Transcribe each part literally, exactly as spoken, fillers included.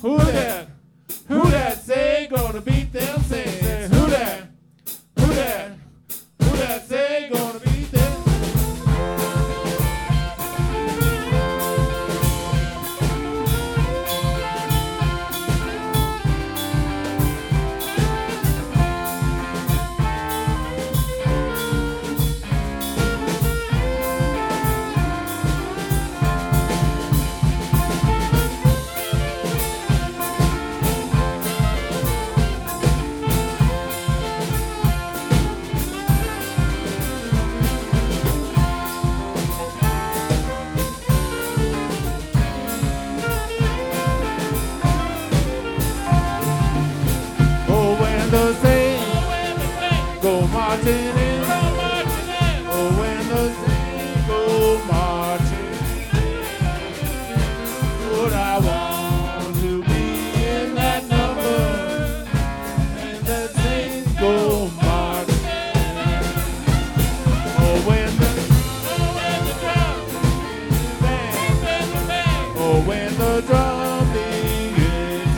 Who that? Who that say gonna beat them saints? Say, who that? Who that? Who that say gonna beat them? Marching in, oh, when the saints go marching in, Lord, I want to be in that number, and the saints go marching in. Oh, when the, oh, when the drum bang, oh, when the drum begins,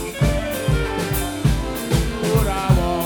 Lord, I want.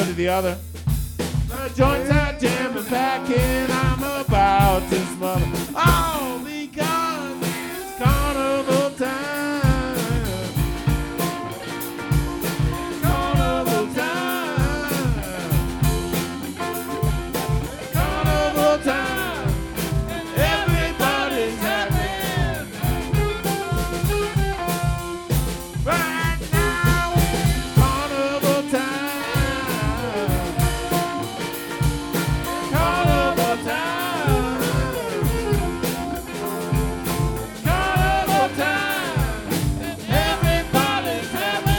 foot to the other. The joints are jamming back in. I'm about to smother. All because it's carnival time. Carnival time. Carnival time. Everybody's happy. Right now it's carnival time. Carnival time. Carnival time. Everybody's happy.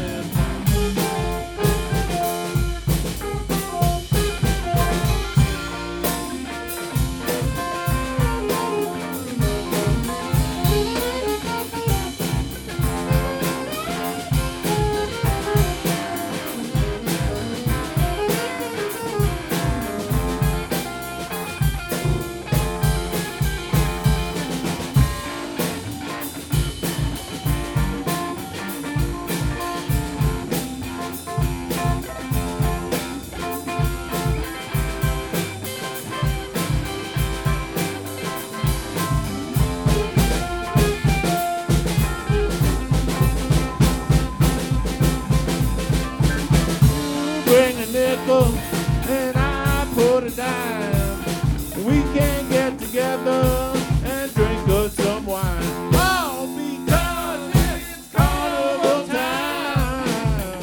Bring a nickel and I put a dime. We can get together and drink us some wine. All because it's carnival time.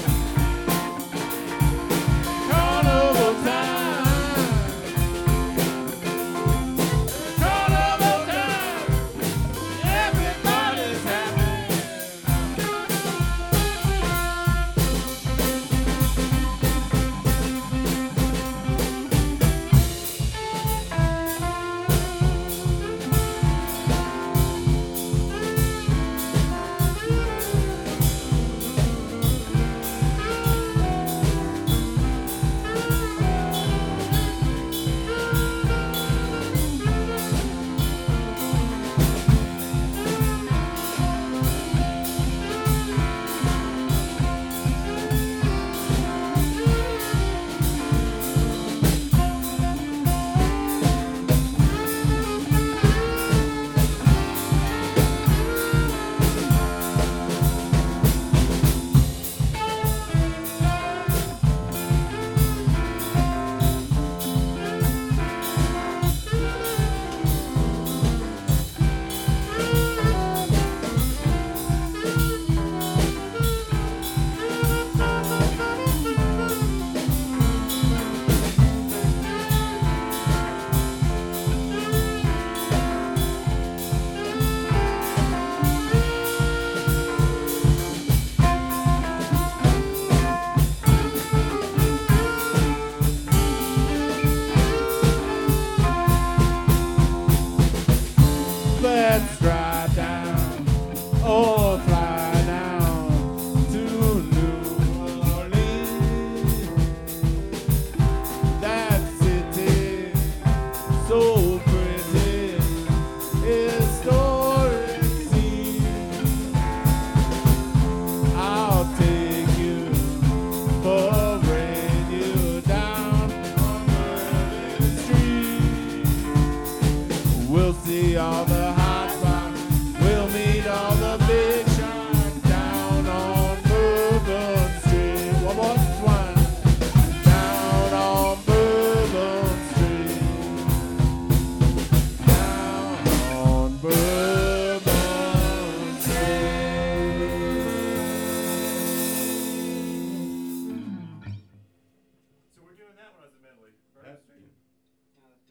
Carnival time. Carnival time. Everybody's happy. Let's drive down or fly down to New Orleans. That city, so pretty, historic scene. I'll take you, parade you down on Bourbon Street. We'll see all the